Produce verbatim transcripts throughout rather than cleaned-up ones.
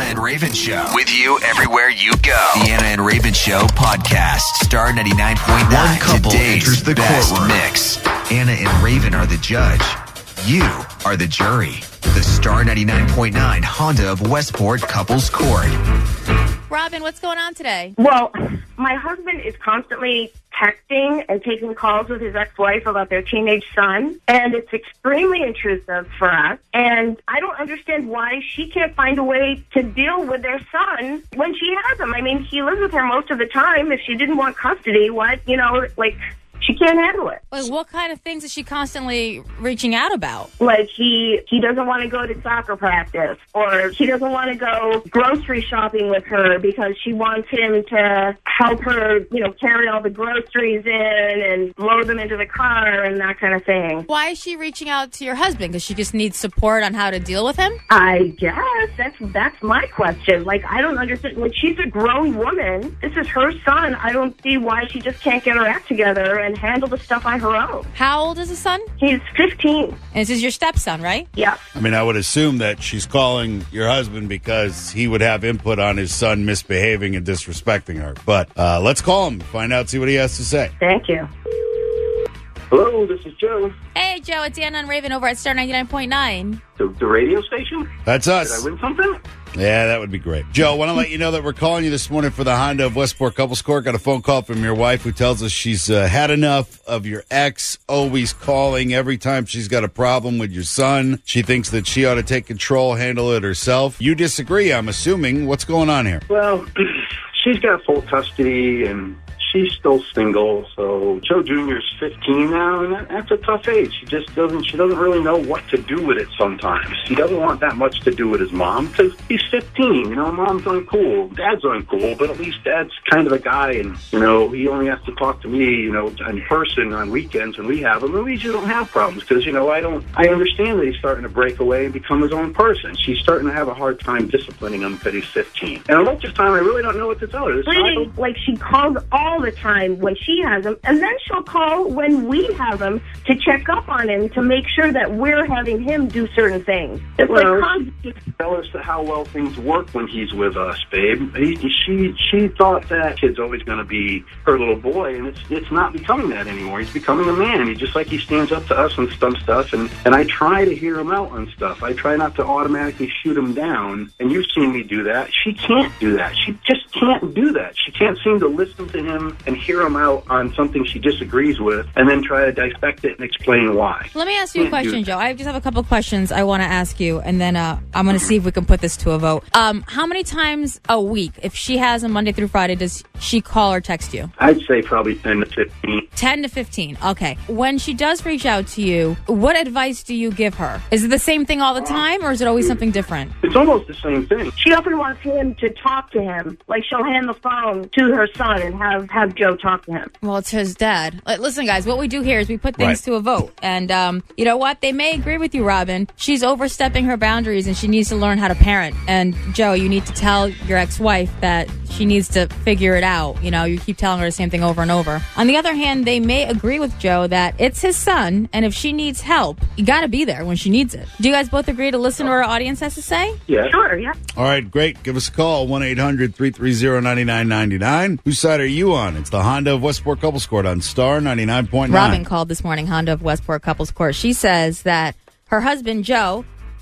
and Raven Show. With you everywhere you go. The Anna and Raven Show podcast. Star ninety-nine point nine. One couple enters the courtroom. Mix. Anna and Raven are the judge. You are the jury. The Star ninety-nine point nine Honda of Westport Couples Court. Robin, what's going on today? Well, my husband is constantly texting and taking calls with his ex-wife about their teenage son, and it's extremely intrusive for us. And I don't understand why she can't find a way to deal with their son when she has him. I mean, he lives with her most of the time. If she didn't want custody, what, you know, like... she can't handle it. Like, what kind of things is she constantly reaching out about? Like he, he doesn't want to go to soccer practice, or he doesn't want to go grocery shopping with her because she wants him to help her, you know, carry all the groceries in and load them into the car and that kind of thing. Why is she reaching out to your husband? Because she just needs support on how to deal with him? I guess. That's, that's my question. Like, I don't understand. Like, she's a grown woman. This is her son. I don't see why she just can't get her act together and handle the stuff on her own. How old is the son? He's fifteen. And this is your stepson, right? Yeah. I mean, I would assume that she's calling your husband because he would have input on his son misbehaving and disrespecting her. But uh, let's call him, find out, see what he has to say. Thank you. Hello, this is Joe. Hey, Joe, it's Anna and Raven over at Star ninety-nine point nine. The, the radio station? That's us. Did I win something? Yeah, that would be great. Joe, I want to let you know that we're calling you this morning for the Honda of Westport Couples Court. Got a phone call from your wife who tells us she's uh, had enough of your ex always calling every time she's got a problem with your son. She thinks that she ought to take control, handle it herself. You disagree, I'm assuming. What's going on here? Well, she's got full custody, and she's still single, so Joe Junior's fifteen now, and that, that's a tough age. She just doesn't, she doesn't really know what to do with it sometimes. He doesn't want that much to do with his mom, because he's fifteen, you know, mom's uncool, dad's uncool, but at least dad's kind of a guy, and, you know, he only has to talk to me, you know, in person on weekends when we have him, and we just don't have problems, because, you know, I don't, I understand that he's starting to break away and become his own person. She's starting to have a hard time disciplining him because he's fifteen. And a lot of time, I really don't know what to tell her. This Really, like, she calls all the time when she has him, and then she'll call when we have him to check up on him to make sure that we're having him do certain things. It's well, like constant. Tell us how well things work when he's with us, babe. He, she she thought that kid's always going to be her little boy, and it's it's not becoming that anymore. He's becoming a man. He just like he stands up to us on some stuff, and and I try to hear him out on stuff. I try not to automatically shoot him down, and you've seen me do that. She can't do that. She just can't do that. She can't seem to listen to him and hear him out on something she disagrees with, and then try to dissect it and explain why. Let me ask you a question, Joe. I just have a couple of questions I want to ask you, and then uh, I'm going to see if we can put this to a vote. Um, how many times a week, if she has a Monday through Friday, does she call or text you? I'd say probably ten to fifteen. ten to fifteen. Okay. When she does reach out to you, what advice do you give her? Is it the same thing all the time, or is it always something different? It's almost the same thing. She often wants him to talk to him. Like, she'll hand the phone to her son and have, have Joe talk to him. Well, it's his dad. Like, listen, guys, what we do here is we put things Right. to a vote. And um, you know what? They may agree with you, Robin. She's overstepping her boundaries, and she needs to learn how to parent. And, Joe, you need to tell your ex-wife that she needs to figure it out. You know, you keep telling her the same thing over and over. On the other hand, they may agree with Joe that it's his son, and if she needs help, you got to be there when she needs it. Do you guys both agree to listen to what our audience has to say? Yeah. Sure, yeah. All right, great. Give us a call, one eight hundred three three zero nine nine nine nine. Whose side are you on? It's the Honda of Westport Couples Court on Star ninety-nine point nine. Robin called this morning, Honda of Westport Couples Court. She says that her husband, Joe,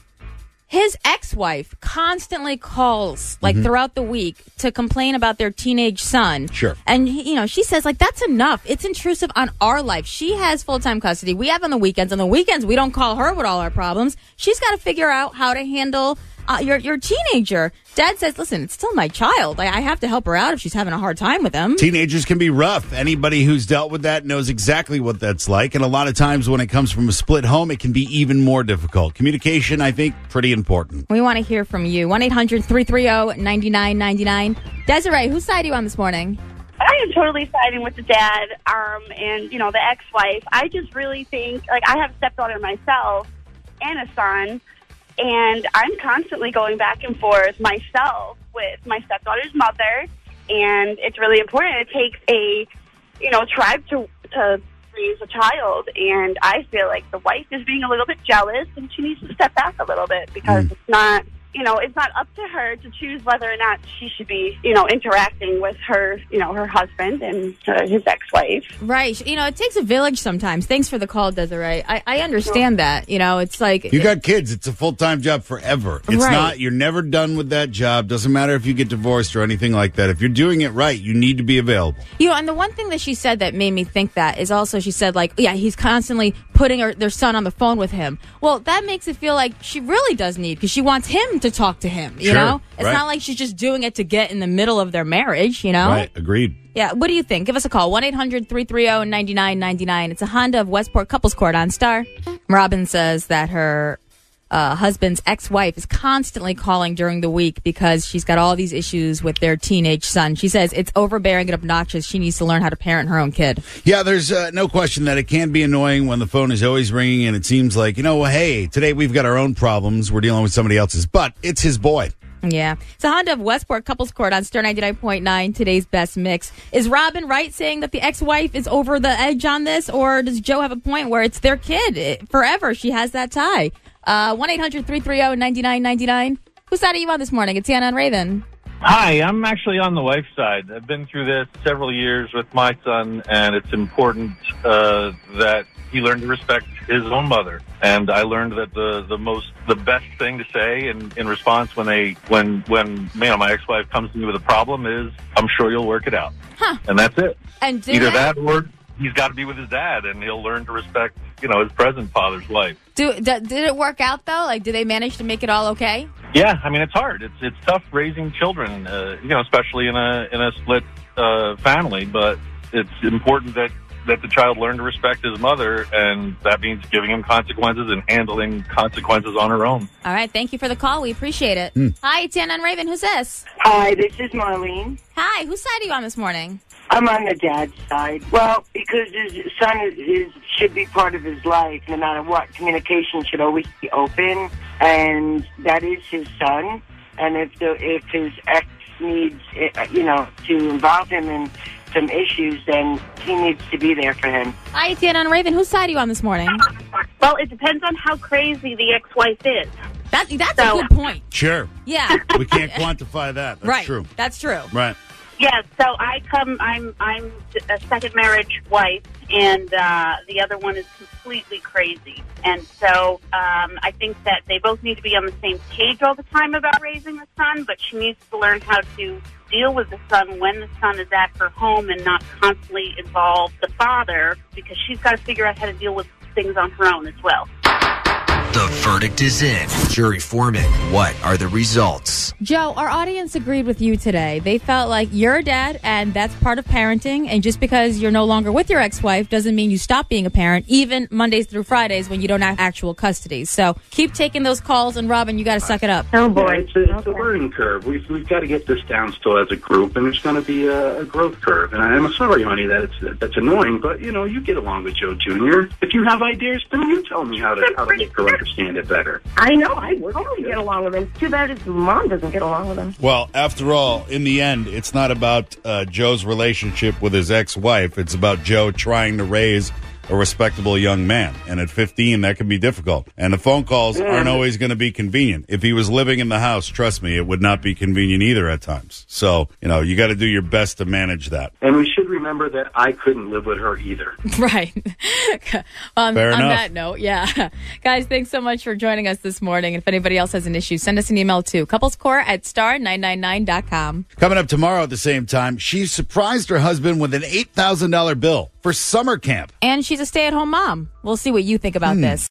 his ex-wife constantly calls, like, mm-hmm. throughout the week to complain about their teenage son. Sure. And, you know, she says, like, that's enough. It's intrusive on our life. She has full-time custody. We have on the weekends. On the weekends, we don't call her with all our problems. She's got to figure out how to handle uh, your, your teenager. Dad says, listen, it's still my child. I, I have to help her out if she's having a hard time with him. Teenagers can be rough. Anybody who's dealt with that knows exactly what that's like. And a lot of times when it comes from a split home, it can be even more difficult. Communication, I think, pretty important. We want to hear from you. one eight hundred three three zero nine nine nine nine. Desiree, whose side are you on this morning? I am totally siding with the dad um, and, you know, the ex-wife. I just really think, like, I have a stepdaughter myself and a son, and I'm constantly going back and forth myself with my stepdaughter's mother, and it's really important. It takes a, you know, tribe to to raise a child, and I feel like the wife is being a little bit jealous, and she needs to step back a little bit because mm. it's not you know, it's not up to her to choose whether or not she should be, you know, interacting with her, you know, her husband and uh, his ex-wife. Right. You know, it takes a village sometimes. Thanks for the call, Desiree. I, I understand that. You know, it's like... You got kids. It's a full-time job forever. It's Right. not, you're never done with that job. Doesn't matter if you get divorced or anything like that. If you're doing it right, you need to be available. You know, and the one thing that she said that made me think that is also she said, like, yeah, he's constantly putting her, their son on the phone with him. Well, that makes it feel like she really does need, because she wants him to talk to him, you Sure, know? It's right. not like she's just doing it to get in the middle of their marriage, you know? Right. Agreed. Yeah, what do you think? Give us a call, one eight hundred three three zero nine nine nine nine. It's a Honda of Westport Couples Court on Star. Robin says that her uh, husband's ex-wife is constantly calling during the week because she's got all these issues with their teenage son. She says it's overbearing and obnoxious. She needs to learn how to parent her own kid. Yeah, there's uh, no question that it can be annoying when the phone is always ringing and it seems like, you know, hey, today we've got our own problems. We're dealing with somebody else's, but it's his boy. Yeah. It's a Honda of Westport Couples Court on Star ninety-nine point nine, today's best mix. Is Robin right saying that the ex-wife is over the edge on this, or does Joe have a point where it's their kid? It, forever, she has that tie. Uh, one eight hundred three three zero nine nine nine nine. Whose side are you on this morning? It's Anna and Raven. Hi, I'm actually on the wife's side. I've been through this several years with my son, and it's important uh, that he learn to respect his own mother. And I learned that the, the most the best thing to say in, in response when they when when you know, my ex-wife comes to me with a problem is, "I'm sure you'll work it out." Huh. And that's it. And did Either they- that or he's got to be with his dad, and he'll learn to respect, you know, his present father's life. Do, d- did it work out, though? Like, did they manage to make it all okay? Yeah, I mean, it's hard. It's it's tough raising children, uh, you know, especially in a in a split uh, family. But it's important that, that the child learn to respect his mother, and that means giving him consequences and handling consequences on her own. All right, thank you for the call. We appreciate it. Mm. Hi, it's Anna and Raven. Who's this? Hi, this is Marlene. Hi, whose side are you on this morning? I'm on the dad's side. Well, because his son is, is should be part of his life, no matter what. Communication should always be open, and that is his son. And if the if his ex needs, you know, to involve him in some issues, then he needs to be there for him. Hi, it's Anna and Raven. Whose side are you on this morning? Well, it depends on how crazy the ex-wife is. That, that's So- a good point. Sure. Yeah. We can't quantify that. That's right. true. That's true. Right. Yes, so I come. I'm I'm a second marriage wife, and uh, the other one is completely crazy. And so um, I think that they both need to be on the same page all the time about raising the son. But she needs to learn how to deal with the son when the son is at her home, and not constantly involve the father, because she's got to figure out how to deal with things on her own as well. The verdict is in. Jury foreman, what are the results? Joe, our audience agreed with you today. They felt like you're a dad, and that's part of parenting. And just because you're no longer with your ex-wife doesn't mean you stop being a parent, even Mondays through Fridays when you don't have actual custody. So keep taking those calls, and Robin, you got to suck it up. Oh, boy. Yeah, it's a, it's a learning curve. We've, we've got to get this down still as a group, and there's going to be a, a growth curve. And I'm sorry, honey, that it's that's annoying, but, you know, you get along with Joe Junior If you have ideas, then you tell me how to, how to make her understand it better. I know. I totally get along with him. Too bad his mom doesn't get along with him. Well, after all, in the end, it's not about uh, Joe's relationship with his ex-wife. It's about Joe trying to raise a respectable young man. And at fifteen, that can be difficult. And the phone calls Yeah. aren't always going to be convenient. If he was living in the house, trust me, it would not be convenient either at times. So, you know, you got to do your best to manage that. And we should remember that I couldn't live with her either. Right. um, Fair on enough. that note, yeah. Guys, thanks so much for joining us this morning. And if anybody else has an issue, send us an email to couplescore at star nine nine nine dot com. Coming up tomorrow at the same time, she surprised her husband with an eight thousand dollars bill for summer camp. And she's a stay-at-home mom. We'll see what you think about this.